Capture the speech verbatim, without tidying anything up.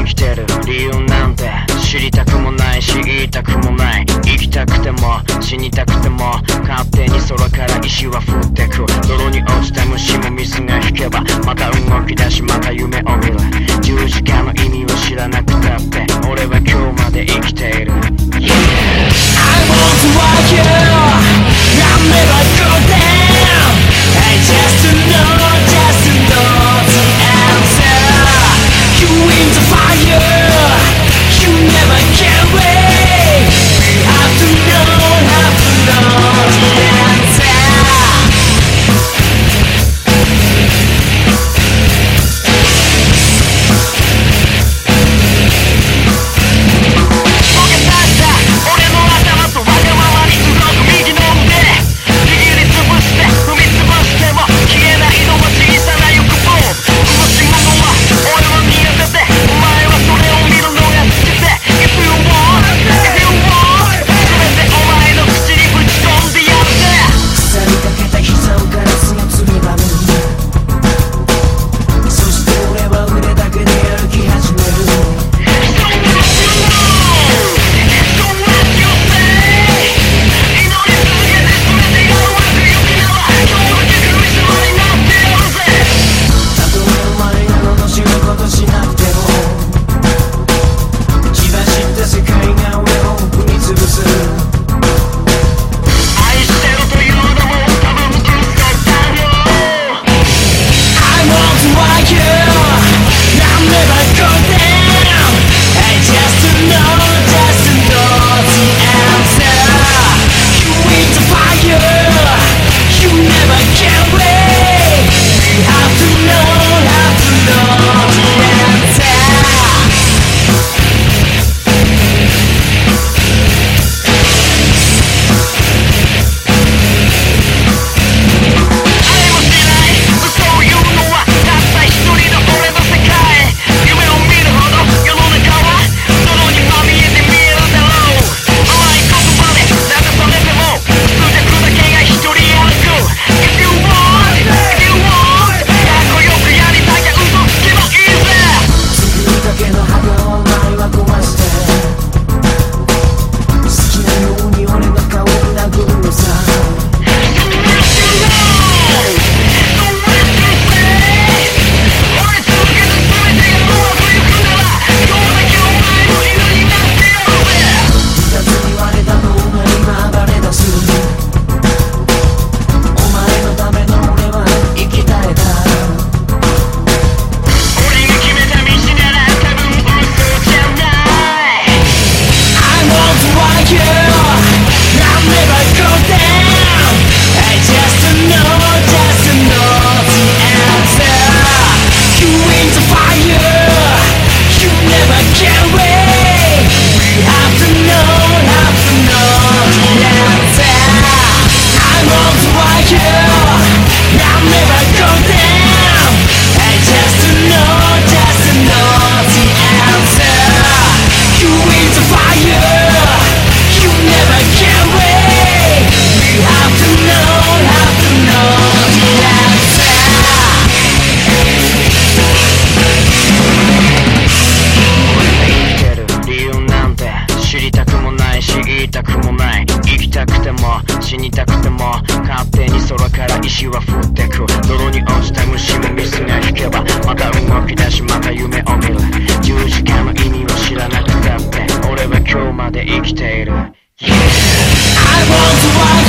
生きてる理由なんて知りたくもないし言いたくもない。生きたくても死にたくても勝手に空から石は降ってく。泥に落ちた虫も水が引けばまた動き出しまた夢を見る。十字架の意味を知らなくたって俺は今日まで生きている。 yeah. I want to walk you I'll never go down. I just know, just know the answer. You in the fire, you never can wait. We have to know, have to know the answer. Yeah. I want to walk